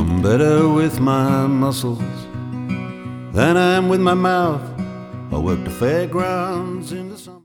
I'm better with my muscles than I am with my mouth. I work the fairgrounds in the summer.